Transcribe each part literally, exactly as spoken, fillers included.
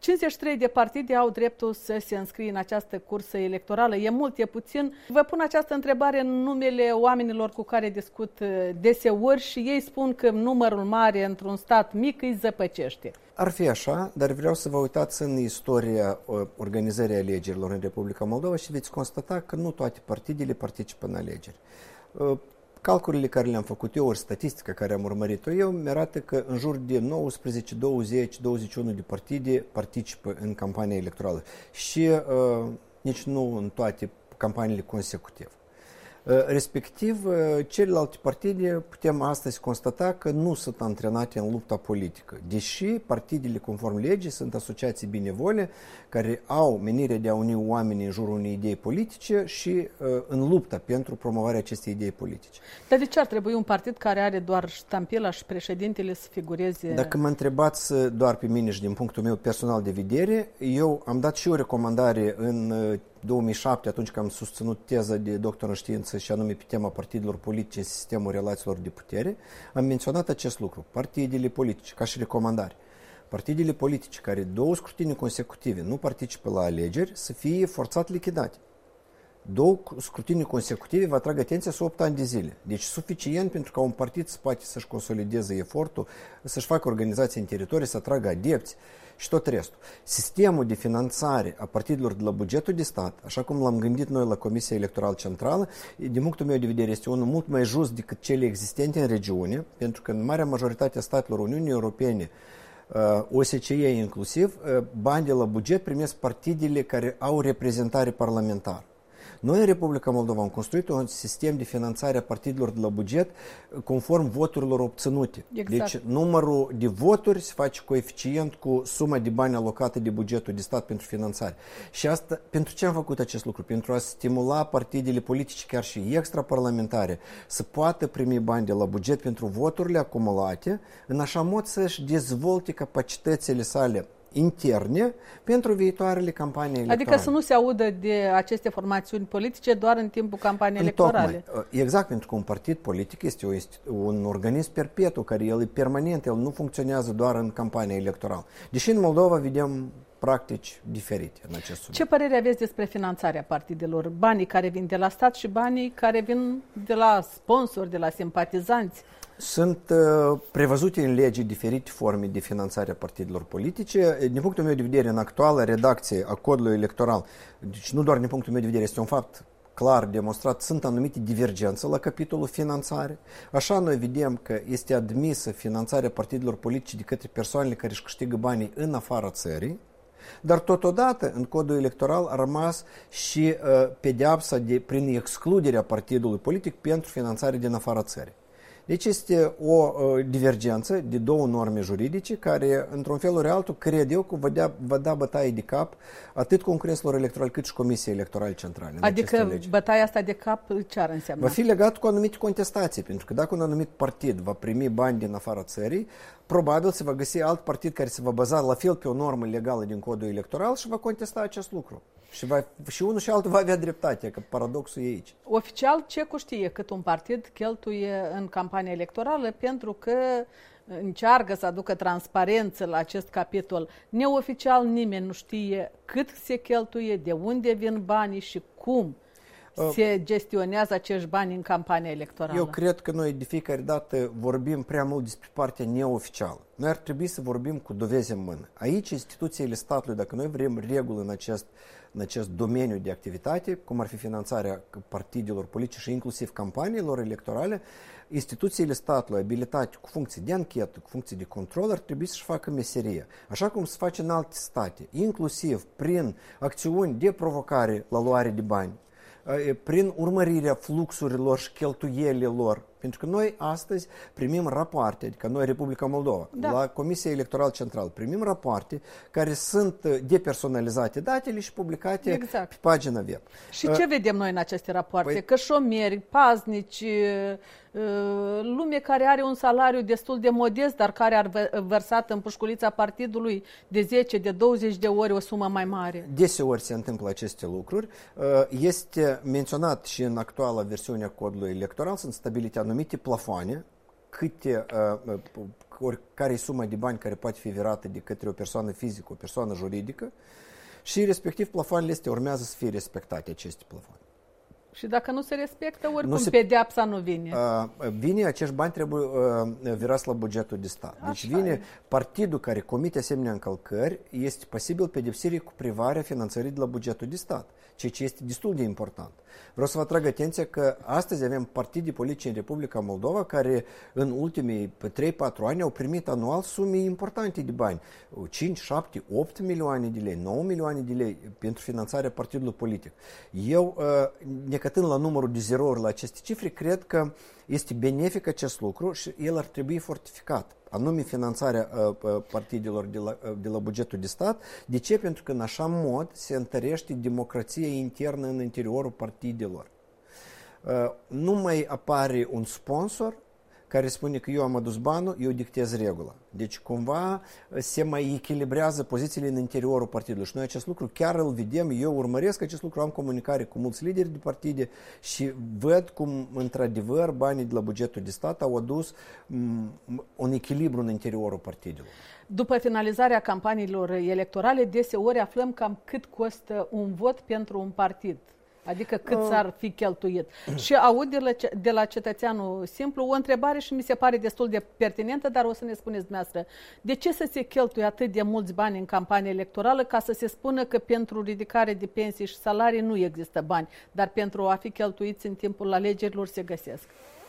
cincizeci și trei de partide au dreptul să se înscrie în această cursă electorală. E mult, e puțin? Vă pun această întrebare în numele oamenilor cu care discut deseori și ei spun că numărul mare într-un stat mic îi zăpăcește. Ar fi așa, dar vreau să vă uitați în istoria organizării alegerilor în Republica Moldova și veți constata că nu toate partidele participă în alegeri. Calculele care le-am făcut eu, ori statistica care am urmărit-o eu, mi arată că în jur de nouăsprezece, douăzeci, douăzeci și unu de partide participă în campania electorală și uh, nici nu în toate campaniile consecutive. Respectiv, celelalte partide putem astăzi constata că nu sunt antrenate în lupta politică, deși partidele conform legii sunt asociații benevole care au menirea de a uni oamenii în jurul unei idei politice și în lupta pentru promovarea acestei idei politice. Dar de ce ar trebui un partid care are doar ștampila și președintele să figureze? Dacă mă întrebați doar pe mine și din punctul meu personal de vedere, eu am dat și o recomandare în două mii șapte, atunci când am susținut teza de doctor în știință și anume pe tema partidelor politice în sistemul relațiilor de putere, am menționat acest lucru. Partidele politice, ca și recomandare. Partidele politice care două scrutinii consecutive nu participă la alegeri să fie forțat lichidate. Două scrutinii consecutive vă atrag atenția sub opt ani de zile. Deci suficient pentru ca un partid să poate să-și consolideze efortul, să-și facă organizații în teritorii, să atragă adepți și tot restul. Sistemul de finanțare a partidelor de la bugetul de stat, așa cum l-am gândit noi la Comisia Electorală Centrală, din punctul meu de vedere este unul mult mai just decât cele existente în regiune, pentru că în marea majoritate a statelor Uniunii Europene, O S C E inclusiv, bani de la buget primesc partidele care au reprezentare parlamentară. Noi în Republica Moldova am construit un sistem de finanțare a partidelor de la buget conform voturilor obținute. Exact. Deci numărul de voturi se face coeficient cu suma de bani alocată de bugetul de stat pentru finanțare. Și asta, pentru ce am făcut acest lucru? Pentru a stimula partidele politice, chiar și extraparlamentare, să poată primi bani de la buget pentru voturile acumulate, în așa mod să-și dezvolte capacitățile sale interne pentru viitoarele campanii electorale. Adică să nu se audă de aceste formațiuni politice doar în timpul campaniei electorale. Exact, pentru că un partid politic este un organism perpetu, care el e permanent, el nu funcționează doar în campania electorală. Deși în Moldova vedem practici diferite în acest subiect. Ce părere aveți despre finanțarea partidelor? Banii care vin de la stat și banii care vin de la sponsori, de la simpatizanți? Sunt uh, prevăzute în lege diferite forme de finanțare a partidelor politice. Din punctul meu de vedere, în actuala redacție a codului electoral, deci nu doar din punctul meu de vedere, este un fapt clar demonstrat, sunt anumite divergențe la capitolul finanțare. Așa noi vedem că este admisă finanțarea partidelor politice de către persoanele care își câștigă banii în afara țării, dar totodată în codul electoral a rămas și uh, pedeapsa de, prin excluderea partidului politic pentru finanțare din afara țării. Deci este o uh, divergență de două norme juridice care, într-un fel ori altul, cred eu că va da, va da bătaie de cap atât concurenților electorali cât și Comisiei Electorale Centrale. Adică bătaia asta de cap ce ar însemna? Va fi legat cu anumite contestații, pentru că dacă un anumit partid va primi bani din afara țării, probabil se va găsi alt partid care se va baza la fel pe o normă legală din codul electoral și va contesta acest lucru. Și, va, și unul și altul va avea dreptate, că paradoxul e aici. Oficial, C E C-ul știe cât un partid cheltuie în campania electorală pentru că încearcă să aducă transparență la acest capitol. Neoficial nimeni nu știe cât se cheltuie, de unde vin banii și cum se gestionează acești bani în campania electorală. Eu cred că noi de fiecare dată vorbim prea mult despre partea neoficială. Noi ar trebui să vorbim cu dovezi în mână. Aici instituțiile statului, dacă noi vrem reguli în acest, în acest domeniu de activitate, cum ar fi finanțarea partidelor politice și inclusiv campaniilor electorale, instituțiile statului abilitate cu funcții de anchetă, cu funcții de control, ar trebui să-și facă meserie. Așa cum se face în alte state, inclusiv prin acțiuni de provocare la luare de bani, prin urmărirea fluxurilor și cheltuielilor. Pentru că noi astăzi primim rapoarte, adică noi, Republica Moldova, da. La Comisia Electorală Centrală, primim rapoarte care sunt depersonalizate datele și publicate exact. Pe pagina web. Și ce uh, vedem noi în aceste rapoarte? Păi, că șomeri, paznici, lume care are un salariu destul de modest, dar care ar vărsat în pușculița partidului de zece, de douăzeci de ori o sumă mai mare. Deseori se întâmplă aceste lucruri. Este menționat și în actuala versiune a codului electoral, sunt stabilite anumite plafoane câte, uh, care e suma de bani care poate fi virată de către o persoană fizică, o persoană juridică și respectiv plafoanele astea urmează să fie respectate, aceste plafoane. Și dacă nu se respectă, oricum nu se, pedeapsa nu vine. Uh, vine, acești bani trebuie uh, virați la bugetul de stat. Deci Așa vine e. partidul care comite asemenea încălcări, este posibil pedepsirii cu privarea finanțării de la bugetul de stat, ceea ce este destul de important. Vreau să vă atrag atenția că astăzi avem partide politice în Republica Moldova care în ultimii trei patru ani au primit anual sume importante de bani. cinci, șapte, opt milioane de lei, nouă milioane de lei pentru finanțarea partidului politic. Eu, necătând la numărul de zerouri la aceste cifre, cred că este benefic acest lucru și el ar trebui fortificat, anume finanțarea uh, partidelor de la, uh, de la bugetul de stat. De ce? Pentru că în așa mod se întărește democrația internă în interiorul partidelor. Uh, nu mai apare un sponsor care spune că eu am adus banul, eu dictez regula. Deci cumva se mai echilibrează pozițiile în interiorul partidului. Și noi acest lucru chiar îl vedem, eu urmăresc acest lucru, am comunicare cu mulți lideri de partide și văd cum într-adevăr banii de la bugetul de stat au adus un echilibru în interiorul partidului. După finalizarea campaniilor electorale, deseori aflăm cam cât costă un vot pentru un partid. Adică cât s-ar fi cheltuit. Și aud de la, de la cetățeanul simplu o întrebare și mi se pare destul de pertinentă, dar o să ne spuneți dumneavoastră. De ce să se cheltuie atât de mulți bani în campanie electorală ca să se spună că pentru ridicare de pensii și salarii nu există bani, dar pentru a fi cheltuiți în timpul alegerilor se găsesc?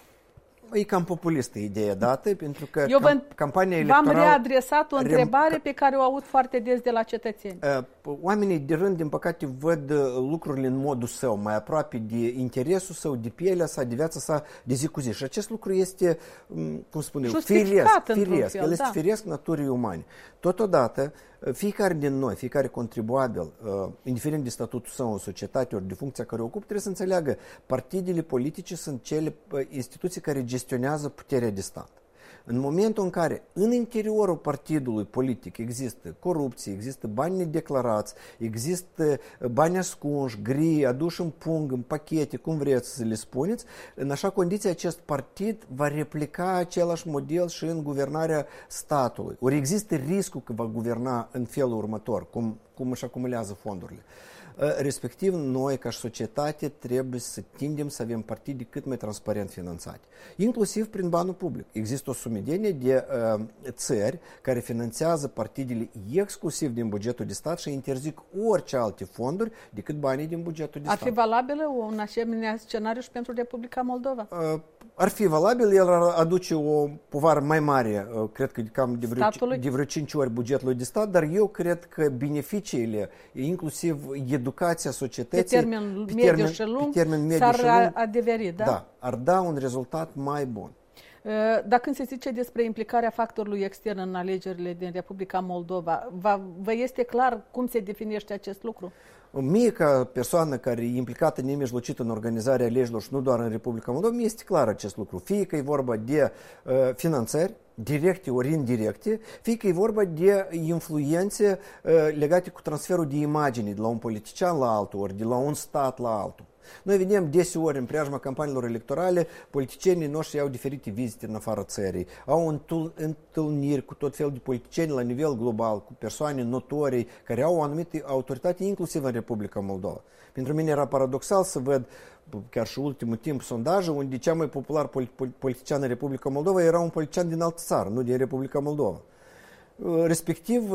E cam populistă ideea dată, pentru că Eu cam, campania electorală... v-am readresat o întrebare rem... pe care o aud foarte des de la cetățeni. Oamenii de rând, din păcate, văd lucrurile în modul său, mai aproape de interesul său, de pielea sa, de viața sa, de zi cu zi. Și acest lucru este, cum spun eu, firesc, firesc. El este da. firesc naturii umane. Totodată, fiecare din noi, fiecare contribuabil, indiferent de statutul său în societate ori de funcția care o ocupă, trebuie să înțeleagă, partidele politice sunt cele instituții care gestionează puterea de stat. În momentul în care în interiorul partidului politic există corupție, există bani nedeclarați, există bani ascunși, gri, aduși în pung, în pachete, cum vreți să le spuneți, în așa condiție acest partid va replica același model și în guvernarea statului. Ori există riscul că va guverna în felul următor, cum, cum își acumulează fondurile. Respectiv, noi, ca și societate, trebuie să tindem să avem partide cât mai transparent finanțate, inclusiv prin banul public. Există o sumedenie de uh, țări care finanțează partidele exclusiv din bugetul de stat și interzic orice alte fonduri decât banii din bugetul de Ar stat. Ar fi valabil un asemenea scenariu și pentru Republica Moldova? Uh, ar fi valabil, el ar aduce o povară mai mare, uh, cred că cam de vreo, de vreo cinci ori bugetului de stat, dar eu cred că beneficiile, inclusiv educația societății, pe termen pe mediu și lung, s-ar adeveri, da? Da, ar da un rezultat mai bun. Dacă când se zice despre implicarea factorului extern în alegerile din Republica Moldova, vă este clar cum se definește acest lucru? Mie, ca persoană care e implicată nemijlocit în organizarea alegerilor și nu doar în Republica Moldova, mi este clar acest lucru. Fie că e vorba de uh, finanțări, directe ori indirecte, fie că e vorba de influențe uh, legate cu transferul de imagini de la un politician la altul, ori de la un stat la altul. Noi vedem deseori în preajma campaniilor electorale, politicienii noștri au diferite vizite în afara țării, au întâlniri cu tot felul de politicieni la nivel global, cu persoane notorii care au o anumită autoritate, inclusiv în Republica Moldova. Pentru mine era paradoxal să văd, chiar și ultimul timp, sondaje unde cea mai popular politician în Republica Moldova era un politician din altă țară, nu din Republica Moldova. Respectiv,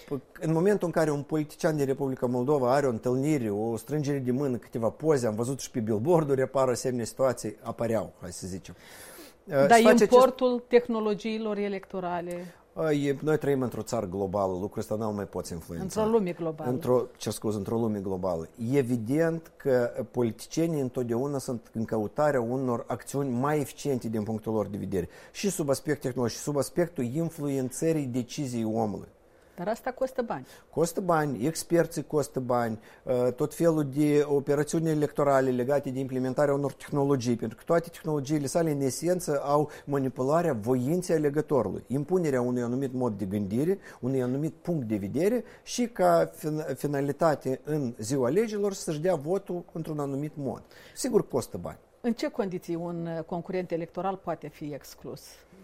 în momentul în care un politician din Republica Moldova are o întâlnire, o strângere de mână, câteva poze, am văzut și pe billboard-uri, apar asemenea situații, apăreau, hai să zicem. Dar importul acest... tehnologiilor electorale... Noi trăim într-o țară globală, lucrul ăsta nu mai poți influența. Într-o lume globală. Într-o, ce scuz, într-o lume globală. Evident că politicienii întotdeauna sunt în căutarea unor acțiuni mai eficiente din punctul lor de vedere. Și sub aspect tehnologic, și sub aspectul influențării deciziei omului. Dar asta costă bani. Costă bani, experții costă bani, tot felul de operațiuni electorale legate de implementarea unor tehnologii, pentru că toate tehnologiile sale, în esență, au manipularea voinței alegătorului, impunerea unui anumit mod de gândire, unui anumit punct de vedere și ca finalitate în ziua alegerilor să-și dea votul într-un anumit mod. Sigur, costă bani. În ce condiții un concurent electoral poate fi exclus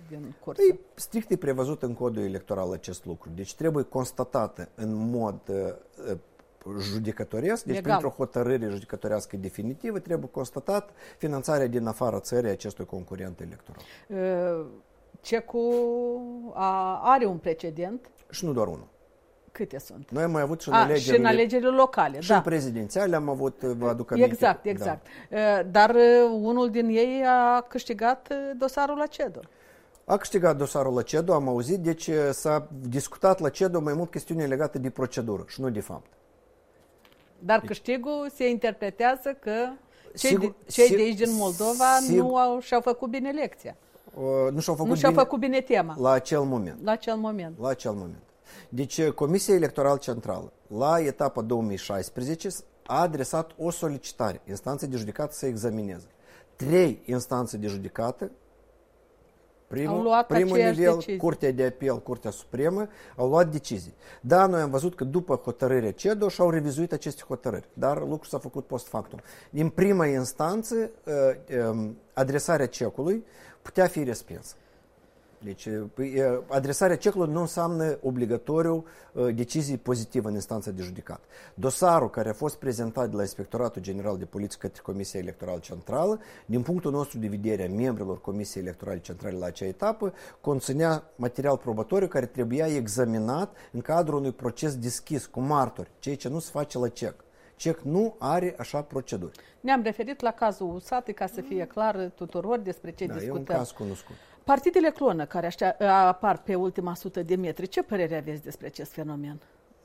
din cursă? E strict e prevăzut în codul electoral acest lucru. Deci trebuie constatată în mod uh, judecătoresc, deci legal. printr-o hotărâre judecătorească definitivă trebuie constatat finanțarea din afara țării acestui concurent electoral. Uh, Cecul a, are un precedent. Și nu doar unul. Câte sunt? Noi am mai avut și în, a, alegerile, și în alegerile locale. și da. în prezidențiale am avut, vă aduc aminte. Exact, exact. Da. Dar unul din ei a câștigat dosarul la CEDO. A câștigat dosarul la CEDO, am auzit, deci s-a discutat la CEDO mai mult chestiune legate de procedură și nu de fapt. Dar câștigul se interpretează că cei, sigur, de, cei sigur, de aici din Moldova sigur, nu au, și-au făcut bine lecția. Uh, nu și-au făcut, nu și-au bine, făcut bine tema. La acel moment. La acel moment. La acel moment. Deci Comisia Electorală Centrală, la etapa două mii șaisprezece, a adresat o solicitare instanței de judecată să examineze. Trei instanțe de judecată, primul, primul nivel, decizii. Curtea de Apel, Curtea Supremă, au luat decizii. Da, noi am văzut că după hotărârea CEDO și-au revizuit aceste hotărâri, dar lucrul s-a făcut post factum. Din prima instanță, adresarea cecului putea fi respinsă. Deci, adresarea cecului nu înseamnă obligatoriu decizii pozitive în instanța de judecat. Dosarul care a fost prezentat de la Inspectoratul General de Poliție către Comisia Electorală Centrală, din punctul nostru de vedere a membrilor Comisiei Electorale Centrale la acea etapă, conținea material probatoriu care trebuia examinat în cadrul unui proces deschis cu martori, ceea ce nu se face la cec. CEC nu are așa proceduri. Ne-am referit la cazul U S A T, ca să fie clar tuturor despre ce da, discutăm. E un caz cunoscut. Partidele clonă care aștea, apar pe ultima sută de metri, ce părere aveți despre acest fenomen?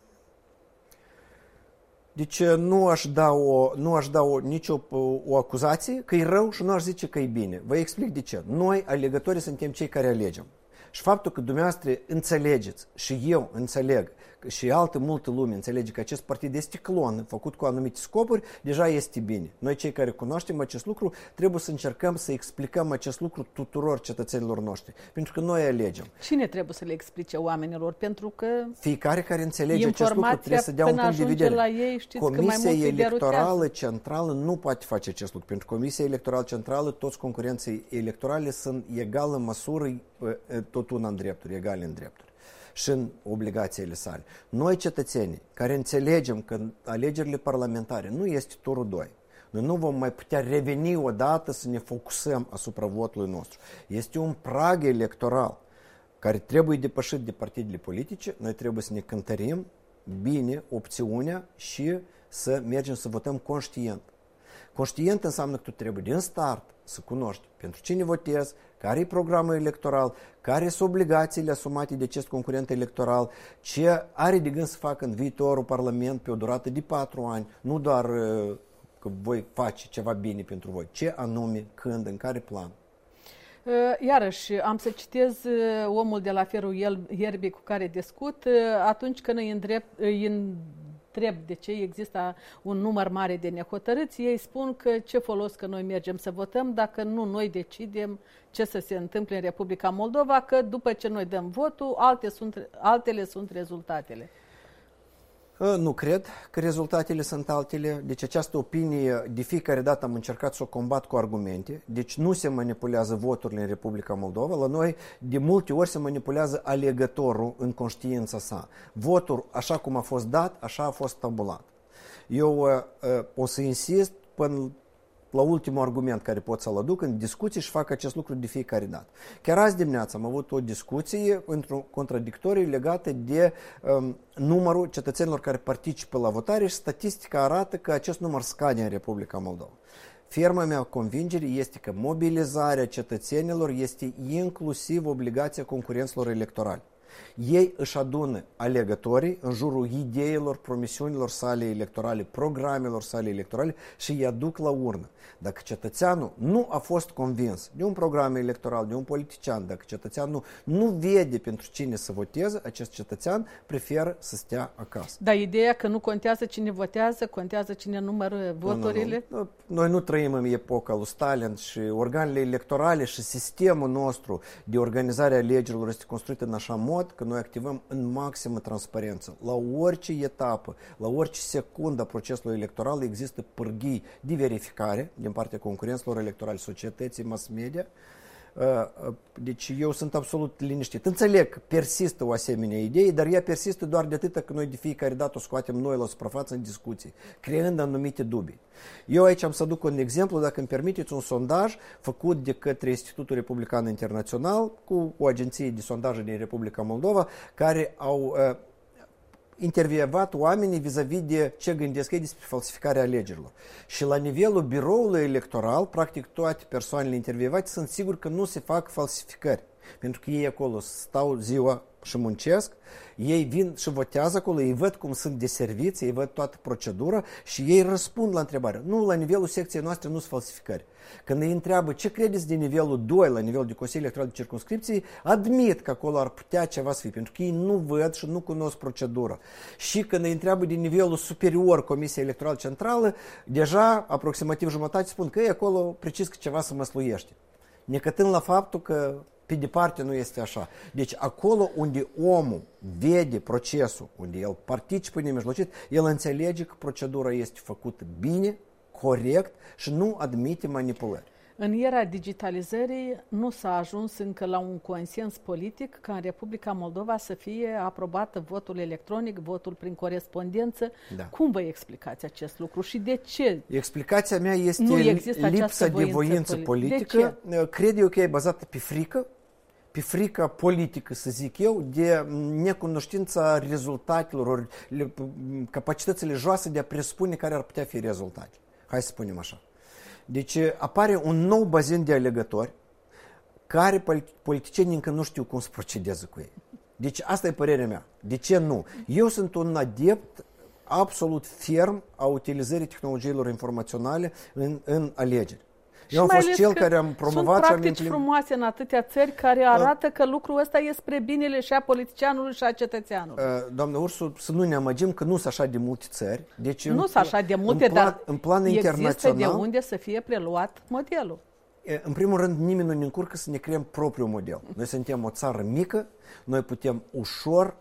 Deci nu aș da, o, nu aș da o, nicio o acuzație că e rău și nu aș zice că e bine. Vă explic de ce. Noi, alegătorii, suntem cei care alegem. Și faptul că dumneavoastră înțelegeți și eu înțeleg și altă multă lume înțelege că acest partid este clon, făcut cu anumite scopuri, deja este bine. Noi cei care cunoaștem acest lucru trebuie să încercăm să explicăm acest lucru tuturor cetățenilor noștri, pentru că noi alegem. Cine trebuie să le explice oamenilor? Pentru că fiecare care înțelege acest lucru trebuie să dea un punct de vedere. La ei, știți Comisia că mai Electorală Centrală nu poate face acest lucru, pentru că Comisia Electorală Centrală, toți concurenții electorale sunt egal în măsură, tot una în drepturi, egale în drepturi și în obligațiile sale. Noi, cetățenii, care înțelegem că alegerile parlamentare nu este turul doi, noi nu vom mai putea reveni odată să ne focusăm asupra votului nostru. Este un prag electoral care trebuie depășit de partidele politice. Noi trebuie să ne cântărim bine opțiunea și să mergem să votăm conștient. Conștient înseamnă că tu trebuie din start să cunoști pentru cine votezi, care e programul electoral, care sunt obligațiile asumate de acest concurent electoral, ce are de gând să facă în viitorul Parlament pe o durată de patru ani, nu doar că voi face ceva bine pentru voi, ce anume, când, în care plan. Iarăși, am să citez omul de la Ferul Ierbii cu care discut, atunci când îi îndrept, îi întreb de ce există un număr mare de nehotărâți, ei spun că ce folos că noi mergem să votăm dacă nu noi decidem ce să se întâmple în Republica Moldova, că după ce noi dăm votul, alte sunt, altele sunt rezultatele. Nu cred că rezultatele sunt altele, deci această opinie de fiecare dată am încercat să o combat cu argumente, deci nu se manipulează voturile în Republica Moldova, la noi de multe ori se manipulează alegătorul în conștiința sa. Votul așa cum a fost dat, așa a fost tabulat. Eu uh, o să insist până la ultimul argument care pot să-l aduc în discuții și fac acest lucru de fiecare dată. Chiar azi dimineața am avut o discuție într-o contradictorie legată de um, numărul cetățenilor care participă la votare și statistica arată că acest număr scade în Republica Moldova. Ferma mea convingere este că mobilizarea cetățenilor este inclusiv obligația concurenților electorali. Ei își adună alegătorii în jurul ideilor, promisiunilor sale electorale, programelor sale electorale și îi aduc la urnă. Dacă cetățeanul nu a fost convins de un program electoral, de un politician, dacă cetățeanul nu vede pentru cine să voteze, acest cetățean preferă să stea acasă. Dar ideea că nu contează cine votează, contează cine numără voturile? Nu, nu, nu. Noi nu trăim în epoca lui Stalin și organele electorale și sistemul nostru de organizare a alegerilor este construit în așa mod că noi activăm în maximă transparență. La orice etapă, la orice secundă a procesului electoral există pârghii de verificare din partea concurenților electorali, societății, mass media, Deci eu sunt absolut liniștit. Înțeleg că persistă o asemenea idee, dar ea persistă doar de atât că noi de fiecare dată o scoatem noi la suprafață în discuții, creând anumite dubii. Eu aici am să aduc un exemplu, dacă îmi permiteți, un sondaj făcut de către Institutul Republican Internațional cu o agenție de sondaje din Republica Moldova, care au uh, intervievat oamenii vis-a-vis de ce gândesc ei despre falsificarea alegerilor. Și la nivelul biroului electoral, practic toate persoanele intervievate sunt siguri că nu se fac falsificări. Pentru că ei acolo stau ziua și muncesc, ei vin și votează acolo, ei văd cum sunt deserviți, ei văd toată procedura și ei răspund la întrebare. Nu, la nivelul secției noastre nu sunt falsificări. Când îi întreabă ce credeți de nivelul doi, la nivelul de Consiliul Electoral de Circumscripții, admit că acolo ar putea ceva să fie, pentru că ei nu văd și nu cunosc procedura. Și când îi întreabă de nivelul superior Comisiei Electorale Centrală, deja aproximativ jumătate spun că e acolo precis că ceva să măsluiește. Necătând la faptul că pe departe nu este așa. Deci acolo unde omul vede procesul, unde el participă nemijlocit, el înțelege că procedura este făcută bine, corect și nu admite manipulări. În era digitalizării nu s-a ajuns încă la un consens politic ca în Republica Moldova să fie aprobată votul electronic, votul prin corespondență. Da. Cum vă explicați acest lucru și de ce? Explicația mea este lipsa de voință politică. Cred eu că e bazată pe frică, pe frica politică, să zic eu, de necunoștința rezultatelor, capacitățile joase de a presupune care ar putea fi rezultate. Hai să spunem așa. Deci apare un nou bazin de alegători care politicienii încă nu știu cum să procedeze cu ei. Deci asta e părerea mea. De ce nu? Eu sunt un adept absolut ferm a utilizării tehnologiilor informaționale în, în alegeri. Eu am fost cel care am promovat... Sunt practici frumoase în atâtea țări care arată că lucrul ăsta e spre binele și a politicianului și a cetățeanului. Doamnă Ursu, să nu ne amăgim că nu sunt așa de multe țări. Deci nu sunt așa de multe, în plan, dar în plan există internațional, de unde să fie preluat modelul. În primul rând, nimeni nu ne încurcă să ne creăm propriul model. Noi suntem o țară mică, noi putem ușor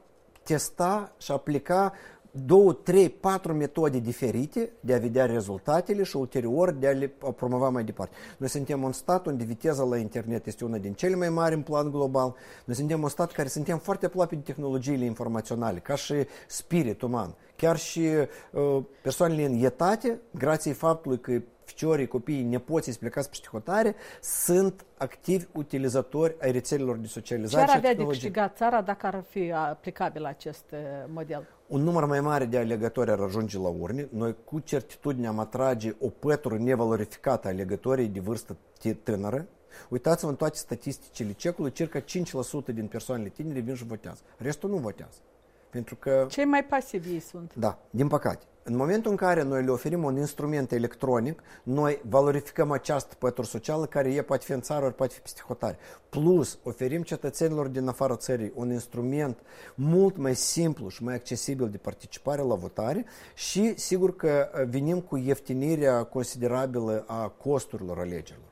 testa și aplica două, trei, patru metode diferite de a vedea rezultatele și ulterior de a le promova mai departe. Noi suntem un stat unde viteza la internet este una din cele mai mari în plan global. Noi suntem un stat care suntem foarte aproape de tehnologiile informaționale, ca și spirit uman. Chiar și uh, persoanele învietate, grație faptului că ficiorii, copiii, nepoții plecați pe hotare, sunt activi utilizatori ai rețelelor de socializare. Ce ar avea de câștigat țara dacă ar fi aplicabil acest model? Un număr mai mare de alegători ar ajunge la urne. Noi cu certitudine am atrage o pătură nevalorificată a alegătorii de vârstă tânără. Uitați-vă în toate statisticile cecului, circa cinci la sută din persoanele tinere vin și votează. Restul nu votează. Pentru că... Cei mai pasivi ei sunt. Da, din păcate. În momentul în care noi le oferim un instrument electronic, noi valorificăm această pătură socială care e poate fi în țară, ori poate fi peste hotare. Plus, oferim cetățenilor din afara țării un instrument mult mai simplu și mai accesibil de participare la votare și sigur că venim cu ieftinirea considerabilă a costurilor alegerilor.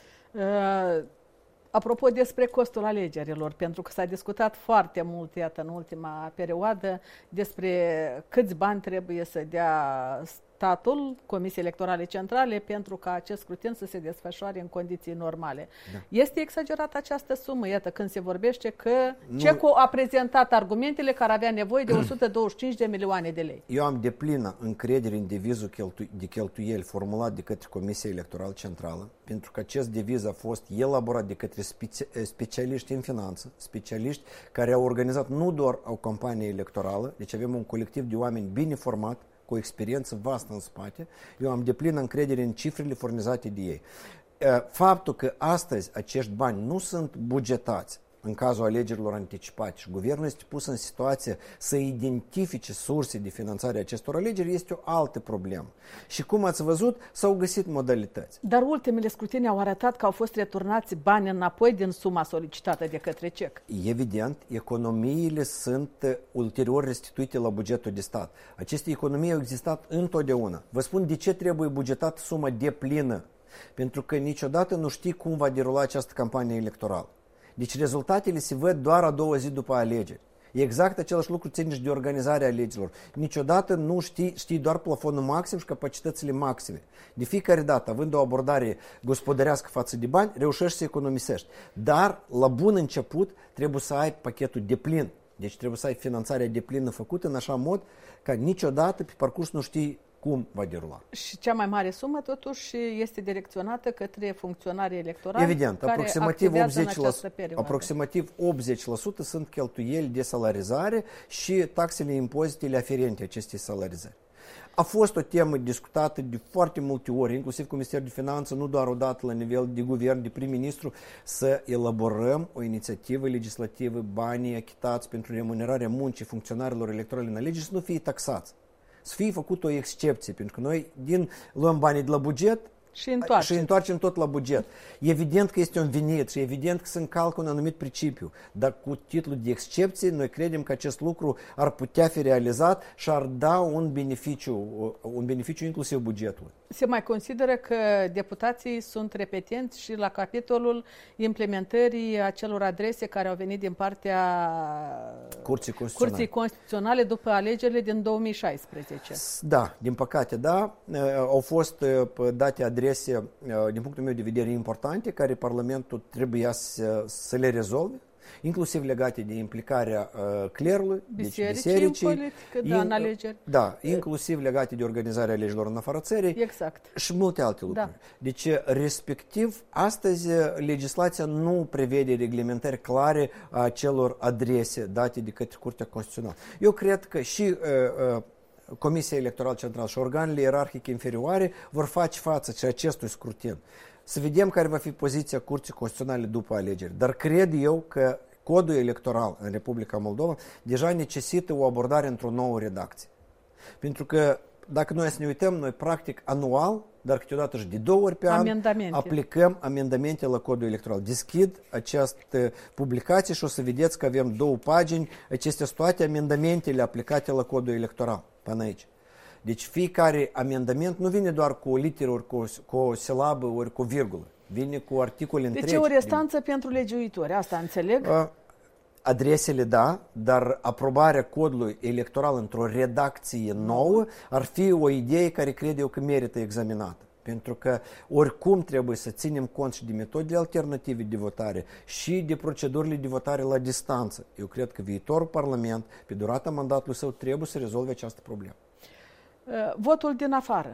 Uh... Apropo despre costul alegerilor, pentru că s-a discutat foarte mult, iată, în ultima perioadă, despre câți bani trebuie să dea statul, Comisiei Electorale Centrale, pentru ca acest scrutin să se desfășoare în condiții normale. Da. Este exagerată această sumă, iată, când se vorbește că nu... C E C O a prezentat argumentele care avea nevoie de o sută douăzeci și cinci de milioane de lei. Eu am deplină încredere în devizul cheltu- de cheltuieli formulat de către Comisia Electorală Centrală, pentru că acest deviz a fost elaborat de către specia- specialiști în finanță, specialiști care au organizat nu doar o campanie electorală, deci avem un colectiv de oameni bine format, cu o experiență vastă în spate. Eu am deplină încredere în cifrele furnizate de ei. Faptul că astăzi acești bani nu sunt bugetați în cazul alegerilor anticipate și guvernul este pus în situație să identifice surse de finanțare a acestor alegeri este o altă problemă. Și cum ați văzut, s-au găsit modalități. Dar ultimele scrutinii au arătat că au fost returnați bani înapoi din suma solicitată de către C E C. Evident, economiile sunt ulterior restituite la bugetul de stat. Aceste economii au existat întotdeauna. Vă spun de ce trebuie bugetat suma deplină. Pentru că niciodată nu știi cum va derula această campanie electorală. Deci rezultatele se văd doar a doua zi după alegeri. Exact același lucru ține și de organizarea alegerilor. Niciodată nu știi, știi doar plafonul maxim și capacitățile maxime. De fiecare dată, având o abordare gospodărească față de bani, reușești să economisești. Dar, la bun început, trebuie să ai pachetul deplin. Deci trebuie să ai finanțarea deplină făcută în așa mod ca niciodată pe parcurs nu știi cum va derula. Și cea mai mare sumă, totuși, este direcționată către funcționarii electorali. Evident, care aproximativ optzeci la sută, perioadă. aproximativ optzeci la sută sunt cheltuieli de salarizare și taxele impozitele aferente acestei salarizări. A fost o temă discutată de foarte multe ori, inclusiv cu Ministerul de Finanțe, nu doar odată la nivel de guvern, de prim-ministru, să elaborăm o inițiativă legislativă, banii achitați pentru remunerarea muncii funcționarilor electorali în alegeri să nu fie taxați. Să fie făcut o excepție, pentru că noi din luăm banii de la buget și întoarcem. și întoarcem tot la buget. Evident că este un venit și evident că se încalcă un anumit principiu, dar cu titlul de excepție noi credem că acest lucru ar putea fi realizat și ar da un beneficiu, un beneficiu inclusiv bugetului. Se mai consideră că deputații sunt repetenți și la capitolul implementării acelor adrese care au venit din partea Curții Constituționale, Curții Constituționale după alegerile din două mii șaisprezece. Da, din păcate, da. Au fost date adrese, din punctul meu de vedere, importante, care Parlamentul trebuia să, să le rezolve, inclusiv legate de implicarea uh, clerului, bisericii, deci bisericii, în politică, da, în alegeri. Da, inclusiv legate de organizarea alegerilor în afara țării. Exact. Și multe alte lucruri. Da. Deci, respectiv, astăzi legislația nu prevede reglementări clare a acelor adrese date de către Curtea Constituțională. Eu cred că și uh, uh, Comisia Electorală Centrală și organele ierarhice inferioare vor face față și acestui scrutin. Să vedem care va fi poziția Curții Constituționale după alegeri. Dar cred eu că codul electoral în Republica Moldova deja necesită o abordare într-o nouă redacție. Pentru că dacă noi să ne uităm, noi practic anual, dar câteodată și de două ori pe an, aplicăm amendamente la codul electoral. Deschid această publicație și o să vedeți că avem două pagini, acestea sunt toate amendamentele aplicate la codul electoral până aici. Deci fiecare amendament nu vine doar cu o literă, ori cu o, cu o silabă, ori cu o virgulă. Vine cu articole întregi. Deci e o restanță din... pentru legiuitori, asta înțeleg? Adresele, da, dar aprobarea codului electoral într-o redacție nouă ar fi o idee care cred eu că merită examinată. Pentru că oricum trebuie să ținem cont și de metodele alternative de votare și de procedurile de votare la distanță. Eu cred că viitorul Parlament, pe durata mandatului său, trebuie să rezolve această problemă. Votul din afară.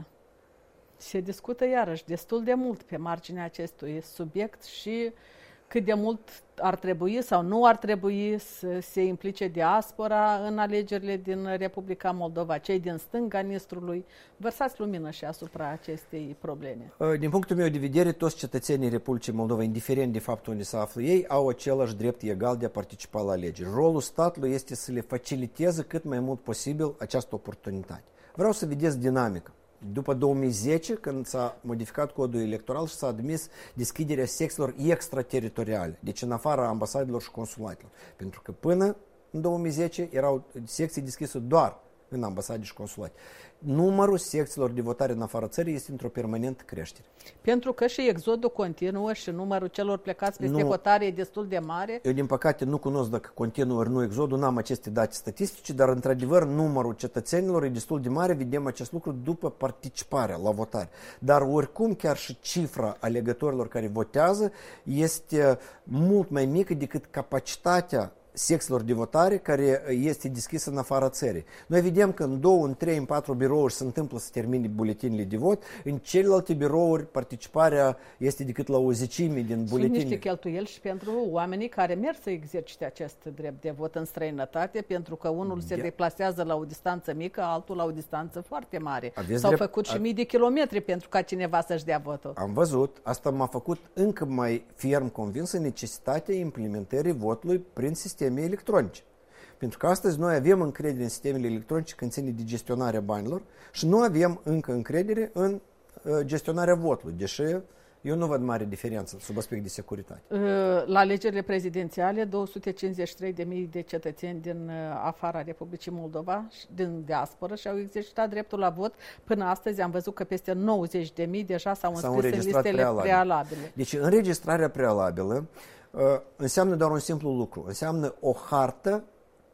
Se discută iarăși destul de mult pe marginea acestui subiect și cât de mult ar trebui sau nu ar trebui să se implice diaspora în alegerile din Republica Moldova, cei din stânga Nistrului. Vărsați lumină și asupra acestei probleme. Din punctul meu de vedere, toți cetățenii Republicii Moldova, indiferent de faptul unde se află ei, au același drept egal de a participa la alegeri. Rolul statului este să le faciliteze cât mai mult posibil această oportunitate. Vreau să vedeți dinamica. După două mii zece, când s-a modificat codul electoral și s-a admis deschiderea secțiilor extrateritoriale, deci în afara ambasadelor și consulatelor. Pentru că până în două mii zece erau secții deschise doar în ambasade și consulate. Numărul secțiilor de votare în afara țării este într-o permanentă creștere. Pentru că și exodul continuă și numărul celor plecați peste nu, hotare e destul de mare. Eu, din păcate, nu cunosc dacă continuă ori nu exodul, n-am aceste date statistice, dar, într-adevăr, numărul cetățenilor e destul de mare, vedem acest lucru după participarea la votare. Dar, oricum, chiar și cifra alegătorilor care votează este mult mai mică decât capacitatea secțiilor de votare care este deschisă în afara țării. Noi vedem că în două, în trei, în patru birouri se întâmplă să termine buletinile de vot, în celelalte birouri participarea este decât la o zecime din buletine. Sunt niște cheltuieli și pentru oamenii care merg să exercite acest drept de vot în străinătate, pentru că unul se deplasează la o distanță mică, altul la o distanță foarte mare. Aveți S-au drept... făcut și mii de kilometri pentru ca cineva să-și dea votul. Am văzut. Asta m-a făcut încă mai ferm convins în necesitatea implementării votului prin sistem electronice. Pentru că astăzi noi avem încredere în sistemele electronice când ține de gestionarea banilor și nu avem încă încredere în uh, gestionarea votului, deși eu nu văd mare diferență sub aspect de securitate. La alegerile prezidențiale, două sute cincizeci și trei de mii de cetățeni din afara Republicii Moldova, din diasporă, și-au exercitat dreptul la vot. Până astăzi am văzut că peste nouăzeci de mii deja s-au înscris în listele prealabile. prealabile. Deci înregistrarea prealabilă înseamnă doar un simplu lucru. Înseamnă o hartă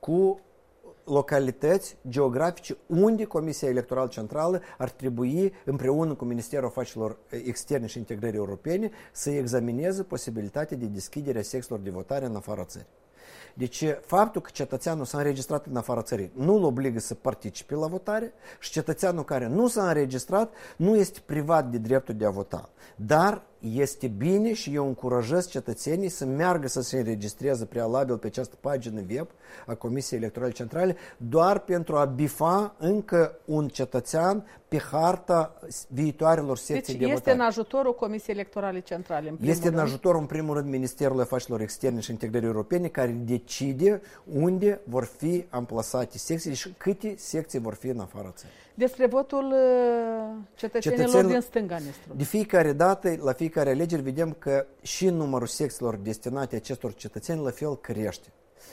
cu localități geografice unde Comisia Electorală Centrală ar trebui, împreună cu Ministerul Afacerilor Externe și Integrării Europene, să examineze posibilitatea de deschidere a secțiilor de votare în afara țării. Deci, faptul că cetățeanul s-a înregistrat în afara țării nu îl obligă să participe la votare și cetățeanul care nu s-a înregistrat nu este privat de dreptul de a vota. Dar este bine și eu încurajez cetățenii să meargă să se înregistreze prealabil pe această pagină web a Comisiei Electorale Centrale doar pentru a bifa încă un cetățean pe harta viitoarelor secții deci de votare. Deci este în ajutorul Comisiei Electorale Centrale. În este rând. în ajutorul, în primul rând, Ministerului Afacerilor Externe și Integrării Europene, care decide unde vor fi amplasate secțiile și câte secții vor fi în afara țării. Despre votul cetățenilor Cetățenul, din stânga, Nistru. De fiecare dată, la fiecare alegeri, vedem că și numărul secțiilor destinate acestor cetățeni la fel crește.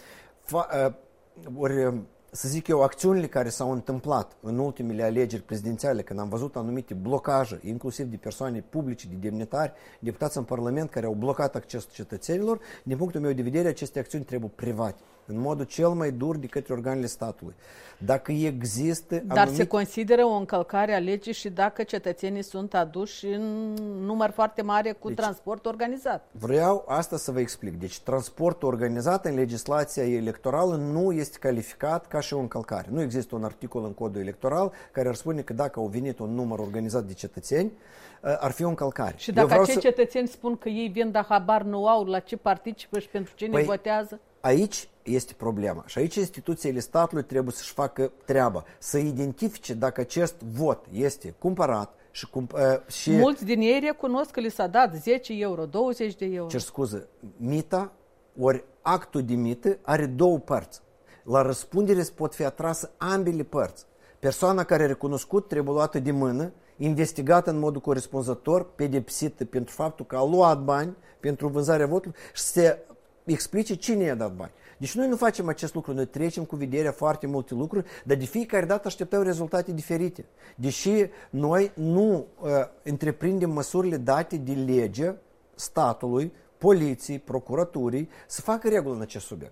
Fa, ori, să zic eu, acțiunile care s-au întâmplat în ultimele alegeri prezidențiale, când am văzut anumite blocaje, inclusiv de persoane publice, de demnitari, deputați în Parlament care au blocat accesul cetățenilor, din punctul meu de vedere, aceste acțiuni trebuie private, în modul cel mai dur de către organele statului. Dacă există Dar anumite... se consideră o încălcare a legii și dacă cetățenii sunt aduși în număr foarte mare cu deci, transport organizat. Vreau asta să vă explic. Deci transportul organizat în legislația electorală nu este calificat ca și o încălcare. Nu există un articol în codul electoral care ar spune că dacă au venit un număr organizat de cetățeni, ar fi o încălcare. Și dacă acei să... cetățeni spun că ei vin, dar habar nu au la ce participă și pentru cine păi, votează? Aici este problema. Și aici instituțiile statului trebuie să-și facă treaba. Să identifice dacă acest vot este cumpărat și... Cum, uh, și... Mulți din ei recunosc că li s-a dat zece euro, douăzeci de euro. Cer scuză, mita ori actul de mită are două părți. La răspundere pot fi atrasă ambele părți. Persoana care a recunoscut trebuie luată de mână, investigată în modul corespunzător, pedepsită pentru faptul că a luat bani pentru vânzarea votului și se explice cine i-a dat bani. Deci noi nu facem acest lucru, noi trecem cu vederea foarte multe lucruri, dar de fiecare dată așteptăm rezultate diferite. Deși noi nu uh, întreprindem măsurile date de lege statului, poliției, procuraturii, să facă reguli în acest subiect.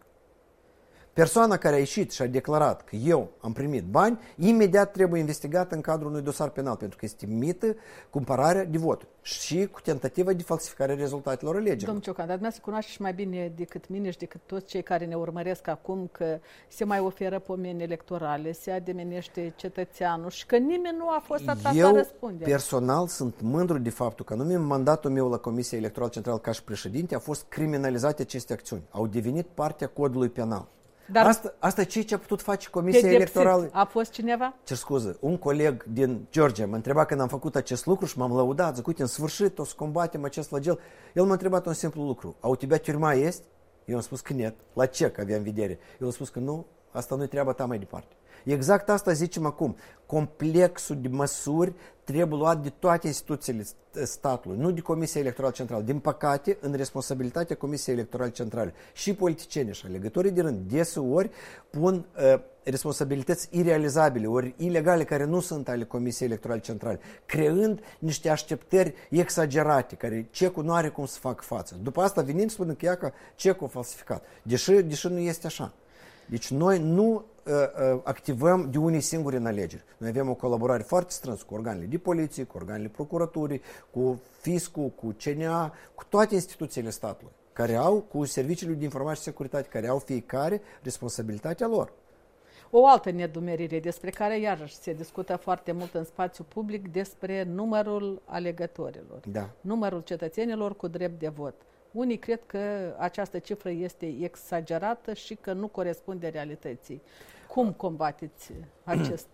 Persoana care a ieșit și a declarat că eu am primit bani, imediat trebuie investigată în cadrul unui dosar penal, pentru că este mită cumpărarea de voturi și cu tentativa de falsificare a rezultatelor alegerilor. Domnul Ciocan, dar dumneavoastră cunoaște și mai bine decât mine și decât toți cei care ne urmăresc acum că se mai oferă pomeni electorale, se ademenește cetățeanul și că nimeni nu a fost atras la răspundere. Eu personal sunt mândru de faptul că anume în mandatul meu la Comisia Electorală Centrală ca și președinte a fost criminalizate aceste acțiuni. Au devenit partea codului penal. Dar asta, asta ce ce a putut face Comisia Electorală? A fost cineva? Cer scuze, un coleg din Georgia m-a întrebat când am făcut acest lucru și m-am lăudat, zic, uite, în sfârșit o să combatem acest flagel. El m-a întrebat un simplu lucru, a u tibia tюрьма este? Eu am spus că net, la ce că aveam vedere? El a spus că nu, asta nu-i treaba ta mai departe. Exact asta zicem acum. Complexul de măsuri trebuie luat de toate instituțiile statului, nu de Comisia Electorală Centrală. Din păcate, în responsabilitatea Comisiei Electorale Centrale și politicienii și alegătorii de rând deseori pun uh, responsabilități irealizabile, ori ilegale, care nu sunt ale Comisiei Electorale Centrale, creând niște așteptări exagerate, care cecul nu are cum să facă față. După asta venim spunând că ea că cecul falsificat, deși, deși nu este așa. Deci noi nu uh, uh, activăm de unii singuri în alegeri. Noi avem o colaborare foarte strânsă cu organele de poliție, cu organele procuraturii, cu fiscul, cu C N A, cu toate instituțiile statului, care au, cu serviciile de informație și securitate, care au fiecare responsabilitatea lor. O altă nedumerire despre care iarăși se discută foarte mult în spațiu public despre numărul alegătorilor, da. numărul cetățenilor cu drept de vot. Unii cred că această cifră este exagerată și că nu corespunde realității. Cum combateți acest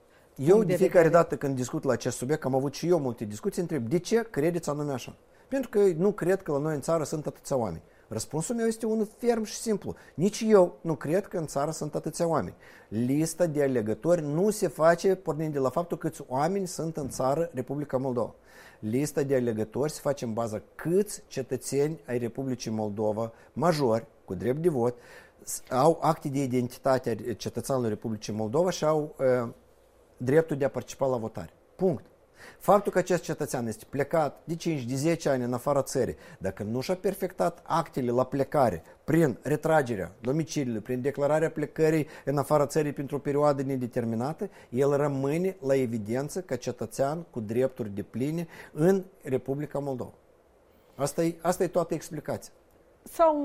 Eu de, de fiecare dată când discut la acest subiect, am avut și eu multe discuții, întreb de ce credeți anume așa? Pentru că nu cred că la noi în țară sunt atâția oameni. Răspunsul meu este unul ferm și simplu. Nici eu nu cred că în țară sunt atâția oameni. Lista de alegători nu se face pornind de la faptul câți oameni sunt în țară Republica Moldova. Lista de alegători se face în baza câți cetățeni ai Republicii Moldova, majori, cu drept de vot, au acte de identitate a cetățenilor Republicii Moldova și au uh, dreptul de a participa la votare. Punct. Faptul că acest cetățean este plecat de cinci, de zece ani în afara țării, dacă nu și-a perfectat actele la plecare prin retragerea domiciliului, prin declararea plecării în afara țării pentru o perioadă nedeterminată, el rămâne la evidență ca cetățean cu drepturi depline în Republica Moldova. Asta e, asta e toată explicația. S-au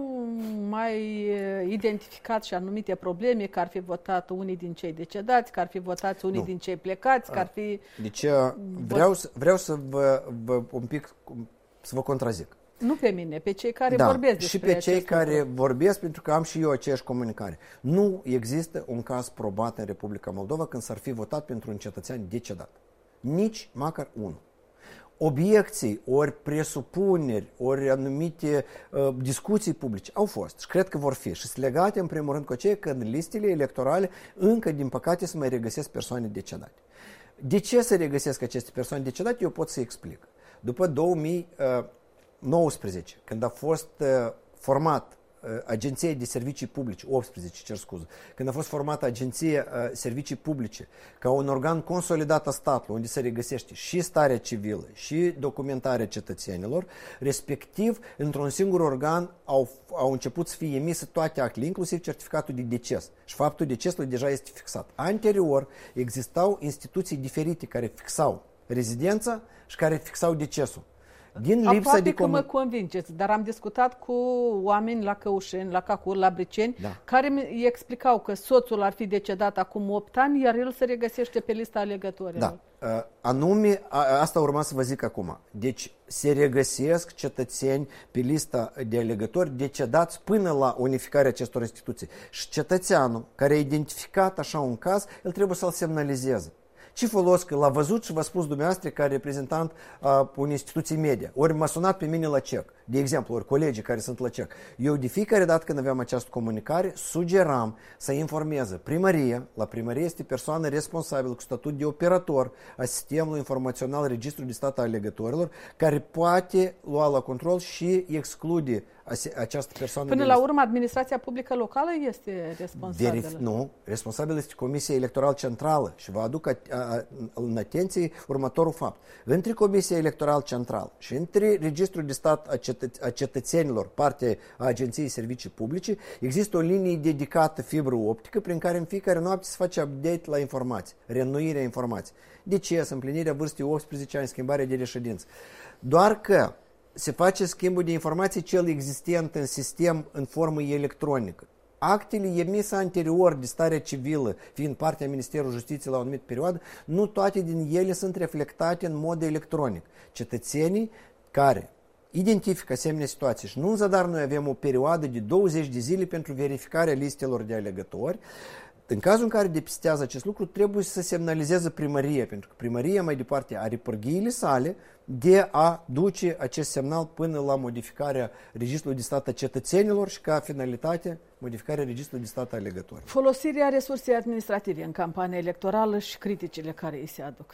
mai identificat și anumite probleme, că ar fi votat unii din cei decedați, că ar fi votați unii nu. din cei plecați, că ar fi... Deci vreau, vreau să vă, vă un pic să vă contrazic. Nu pe mine, pe cei care da, vorbesc despre și pe cei care lucru. vorbesc, pentru că am și eu aceeași comunicare. Nu există un caz probat în Republica Moldova când s-ar fi votat pentru un cetățean decedat. Nici măcar unul. Obiecții, ori presupuneri, ori anumite uh, discuții publice au fost și cred că vor fi și sunt legate în primul rând cu aceea că în listele electorale încă din păcate se mai regăsesc persoane decedate. De ce se regăsesc aceste persoane decedate? Eu pot să explic. După două mii nouăsprezece, când a fost uh, format Agenția de Servicii Publice, optsprezece, cer scuză, când a fost formată Agenția Servicii Publice ca un organ consolidat a statului, unde se regăsește și starea civilă și documentarea cetățenilor, respectiv, într-un singur organ au, au început să fie emise toate actele, inclusiv certificatul de deces. Și faptul decesului deja este fixat. Anterior, existau instituții diferite care fixau rezidența și care fixau decesul. Din lipsa Aproape de că mă convingeți, dar am discutat cu oameni la Căușeni, la Cacur, la Briceni, da. care îi explicau că soțul ar fi decedat acum opt ani, iar el se regăsește pe lista alegătorilor. Da. Anume, asta urma să vă zic acum. Deci se regăsesc cetățeni pe lista de alegători decedați până la unificarea acestor instituții. Și cetățeanul care a identificat așa un caz, el trebuie să-l semnalizeze. Ce folos că l-a văzut și v-a spus dumneavoastră ca reprezentant a unei instituții media. Ori m-a sunat pe mine la C E C. De exemplu, ori colegii care sunt la C E C. Eu de fiecare dată când aveam această comunicare, sugeram să informeze primăria. La primărie este persoană responsabilă cu statut de operator a sistemului informațional Registrul de Stat al Alegătorilor, care poate lua la control și exclude această persoană. Până la urmă, administrația publică locală este responsabilă. Verif, nu, responsabilă este Comisia Electorală Centrală și vă aduc a, a, în atenție următorul fapt. Între Comisia Electorală Centrală și între Registrul de Stat a, cetă, a cetățenilor, parte a Agenției Servicii Publice, există o linie dedicată fibră optică prin care în fiecare noapte se face update la informații, reînnoirea informații. Deces, împlinirea vârstei optsprezece ani, schimbarea de reședință. Doar că se face schimbul de informații cel existent în sistem în formă electronică. Actele emise anterior de starea civilă, fiind partea Ministerului Justiției la o anumită perioadă, nu toate din ele sunt reflectate în mod electronic. Cetățenii care identifică asemenea situații și nu în zadar noi avem o perioadă de douăzeci de zile pentru verificarea listelor de alegători. În cazul în care depistează acest lucru, trebuie să semnalizeze primăria, pentru că primăria mai departe are pârghiile sale de a duce acest semnal până la modificarea Registrului de Stat a cetățenilor și ca finalitate modificarea Registrului de Stat a alegătorilor. Folosirea resursei administrative în campania electorală și criticile care îi se aduc.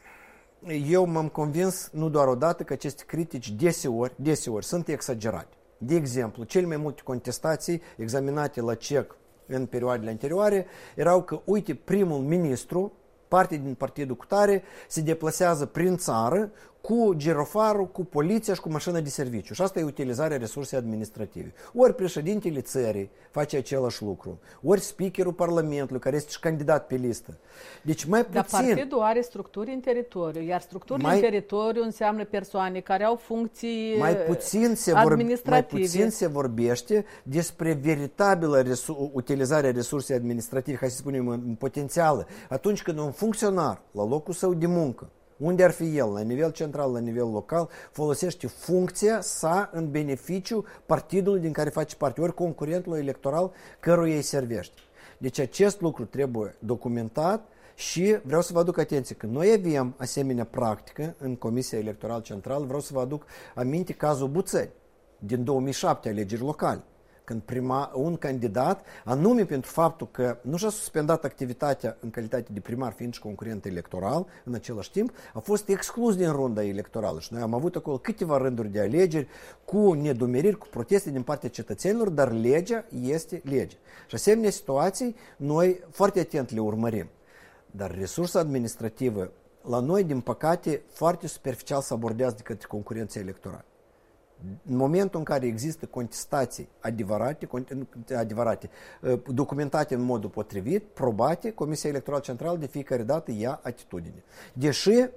Eu m-am convins nu doar odată că aceste critici deseori, deseori sunt exagerate. De exemplu, cele mai multe contestații examinate la C E C în perioadele anterioare erau că, uite, primul ministru, parte din partidul cutare, se deplasează prin țară cu girofarul, cu poliția și cu mașina de serviciu. Și asta e utilizarea resursei administrative. Ori președintele țării face același lucru, ori speakerul Parlamentului, care este și candidat pe listă. Deci mai puțin... Dar partidul are structuri în teritoriu, iar structurile mai, în teritoriu înseamnă persoane care au funcții mai puțin se administrative. Mai puțin se vorbește despre veritabilă resu- utilizarea resursei administrative, hai să spunem, în potențială. Atunci când un funcționar, la locul său de muncă, unde ar fi el, la nivel central, la nivel local, folosește funcția sa în beneficiu partidului din care face parte, ori concurentului electoral căruia îi servește. Deci acest lucru trebuie documentat și vreau să vă aduc atenție că noi avem asemenea practică în Comisia Electorală Centrală. Vreau să vă aduc aminte cazul Buțări din două mii șapte, alegeri locale, când prima, un candidat, anume pentru faptul că nu și-a suspendat activitatea în calitate de primar, fiind și concurent electoral, în același timp, a fost exclus din runda electorală. Și noi am avut acolo câteva rânduri de alegeri cu nedumeriri, cu proteste din partea cetățenilor, dar legea este lege. Și asemenea situații noi foarte atent le urmărim. Dar resursa administrativă la noi, din păcate, foarte superficial se abordează de către concurența electorală. În momentul în care există contestații adevărate, adevărate, documentate în modul potrivit, probate, Comisia Electorală Centrală de fiecare dată ia atitudine. Deși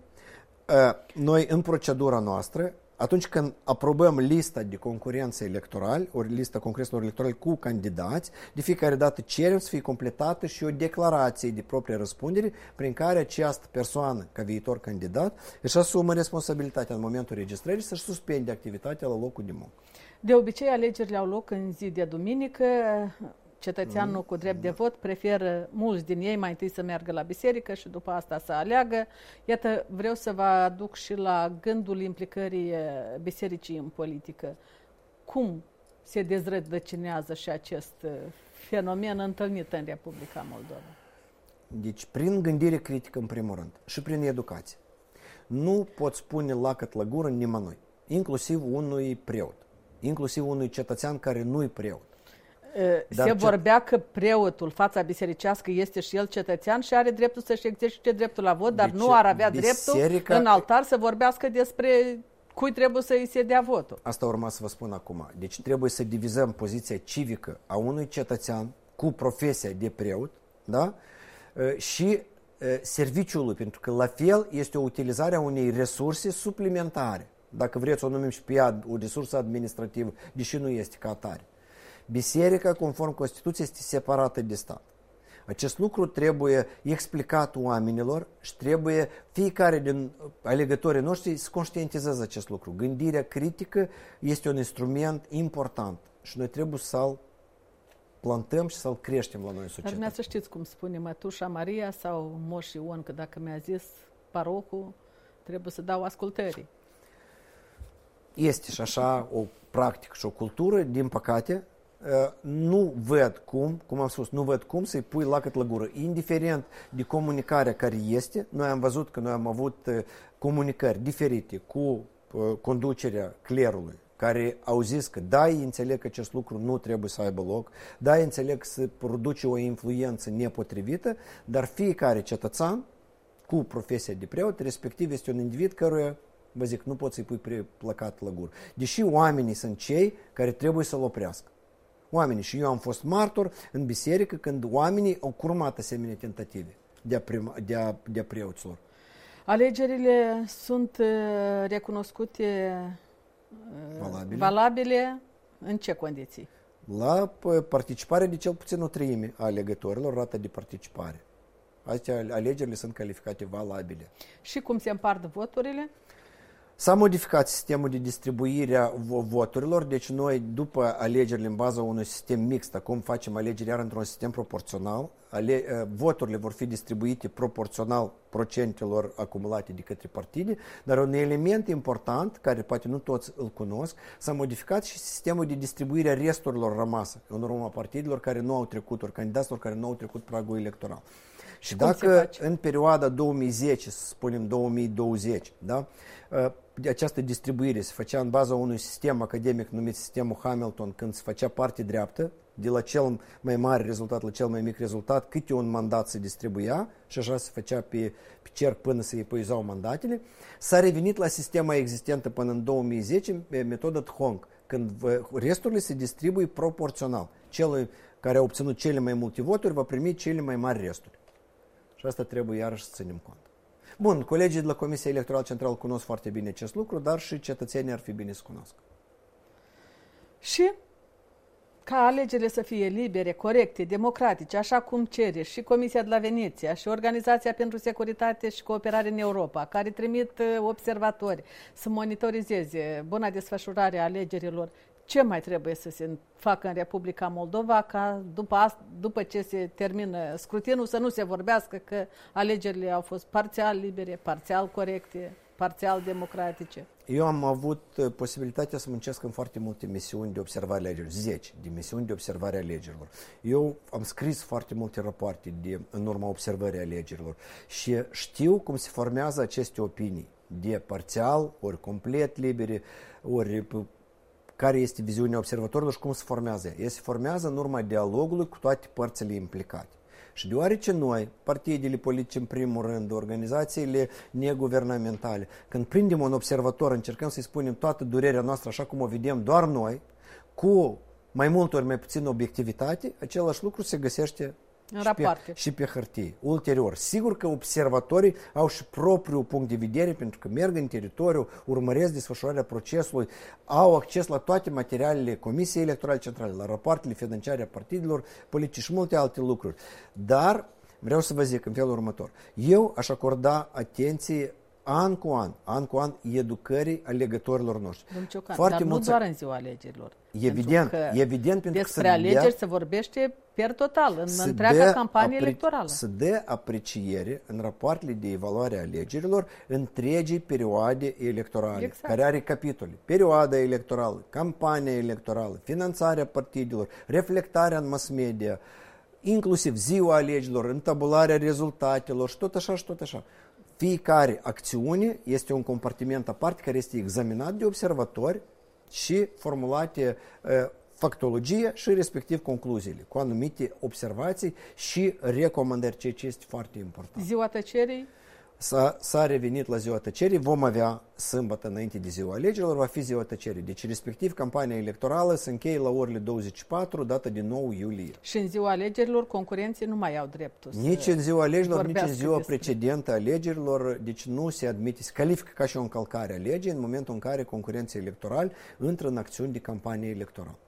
noi în procedura noastră, atunci când aprobăm lista de concurență electorali, ori lista concurențelor electorale cu candidați, de fiecare dată cerem să fie completată și o declarație de proprie răspundere prin care această persoană, ca viitor candidat, își asumă responsabilitatea în momentul registrării să-și suspende activitatea la locul de muncă. De obicei, alegerile au loc în zi de duminică. Cetățeanul mm. cu drept de vot preferă mulți din ei mai întâi să meargă la biserică și după asta să aleagă. Iată, vreau să vă aduc și la gândul implicării bisericii în politică. Cum se dezrădăcinează și acest fenomen întâlnit în Republica Moldova? Deci, prin gândire critică, în primul rând, și prin educație. Nu pot spune lacăt la gură nimănui, inclusiv unui preot, inclusiv unui cetățean care nu-i preot. Dar se vorbea că preotul, fața bisericească, este și el cetățean și are dreptul să-și exercite dreptul la vot, dar deci, nu ar avea biserica... dreptul în altar să vorbească despre cui trebuie să îi se dea votul. Asta urma să vă spun acum. Deci trebuie să divizăm poziția civică a unui cetățean cu profesia de preot, da? Și serviciul lui, pentru că la fel este o utilizare a unei resurse suplimentare. Dacă vreți o numim și pe ea o resursă administrativă, deși nu este ca atare. Biserica, conform Constituției, este separată de stat. Acest lucru trebuie explicat oamenilor și trebuie fiecare din alegătorii noștri să conștientizeze acest lucru. Gândirea critică este un instrument important și noi trebuie să-l plantăm și să-l creștem la noi în societate. Dar să știți cum spune Mătușa Maria sau Moș Ion, că dacă mi-a zis parocul, trebuie să dau ascultării. Este și așa o practică și o cultură, din păcate, nu văd cum, cum am spus, nu văd cum să-i pui lacăt la gură. Indiferent de comunicarea care este, noi am văzut că noi am avut comunicări diferite cu conducerea clerului, care au zis că da, ei înțeleg că acest lucru nu trebuie să aibă loc, da, ei înțeleg că se produce o influență nepotrivită, dar fiecare cetățean cu profesia de preot, respectiv este un individ căruia, vă zic, nu poți să-i pui plăcat la gură. Deși oamenii sunt cei care trebuie să-l oprească. Oamenii, și eu am fost martor în biserică când oamenii au curmat asemenea tentative de-a, prima, de-a, de-a preoților. Alegerile sunt recunoscute valabile. valabile în ce condiții? La participare de cel puțin o treime a alegătorilor, rata de participare. Astea alegerile sunt calificate valabile. Și cum se împart voturile? S-a modificat sistemul de distribuire a voturilor, deci noi, după alegerile în baza unui sistem mixt, acum facem alegeri iar într-un sistem proporțional, ale, voturile vor fi distribuite proporțional procentelor acumulate de către partide, dar un element important, care poate nu toți îl cunosc, s-a modificat și sistemul de distribuire a resturilor rămase în urma partidelor care nu au trecut, ori candidaților care nu au trecut pragul electoral. Și dacă în perioada două mii zece, să spunem două mii douăzeci, da, această distribuire se făcea în baza unui sistem academic numit sistemul Hamilton, când se făcea parte dreaptă, de la cel mai mare rezultat la cel mai mic rezultat, câte un mandat se distribuia și așa se făcea pe, pe cerc până se epuizau mandatele, s-a revenit la sistema existentă până în două mii zece, metoda Thong, când resturile se distribuie proporțional. Cel care a obținut cele mai multe voturi va primi cele mai mari resturi. Și asta trebuie iarăși să ținem cont. Bun, colegii de la Comisia Electorală Centrală cunosc foarte bine acest lucru, dar și cetățenii ar fi bine să cunosc. Și ca alegerile să fie libere, corecte, democratice, așa cum cere și Comisia de la Veneția și Organizația pentru Securitate și Cooperare în Europa, care trimit observatori să monitorizeze buna desfășurare a alegerilor, ce mai trebuie să se facă în Republica Moldova ca după, după ce se termină scrutinul să nu se vorbească că alegerile au fost parțial libere, parțial corecte, parțial democratice? Eu am avut posibilitatea să muncesc în foarte multe misiuni de observare a alegerilor, zece de misiuni de observare a alegerilor. Eu am scris foarte multe rapoarte de, în urma observării alegerilor și știu cum se formează aceste opinii de parțial, ori complet libere, ori care este viziunea observatorilor și cum se formează. Ea se formează în urma dialogului cu toate părțile implicate. Și deoarece noi, partidele politice în primul rând, organizațiile neguvernamentale, când prindem un observator, încercăm să-i spunem toată durerea noastră așa cum o vedem doar noi, cu mai mult ori mai puțin obiectivitate, același lucru se găsește în și pe, și pe hârtie. Ulterior, sigur că observatorii au și propriul punct de vedere, pentru că merg în teritoriu, urmăresc desfășurarea procesului, au acces la toate materialele Comisiei Electorale Centrale, la rapoartele financiare a partidelor politice și multe alte lucruri. Dar vreau să vă zic în felul următor. Eu aș acorda atenție an cu an, an cu an, educării alegătorilor noștri. Ciucan, dar nu doar în ziua alegerilor. Evident, evident, pentru despre că alegeri dea, se vorbește per total, în întreaga campanie apre, electorală. Să dea apreciere în rapoartele de evaluare a alegerilor întregii perioade electorale, exact. Care are capitole. Perioada electorală, campania electorală, finanțarea partidelor, reflectarea în mass media, inclusiv ziua alegerilor, întabularea rezultatelor și tot așa și tot așa. Fiecare acțiune este un compartiment aparte care este examinat de observatori și formulate uh, factologie și respectiv concluziile, cu anumite observații și recomandări, ceea ce este foarte important. Ziua tăcerii? S-a, s-a revenit la ziua tăcerii, vom avea sâmbătă înainte de ziua alegerilor, va fi ziua tăcerii. Deci, respectiv, campania electorală se încheie la orele douăzeci și patru, data de nouă iulie. Și în ziua alegerilor, concurenții nu mai au dreptul să Nici în ziua alegerilor, nici în ziua despre... precedentă a alegerilor, deci nu se admite, se califică ca și o încălcare a legii în momentul în care concurenții electorali intră în acțiuni de campanie electorală.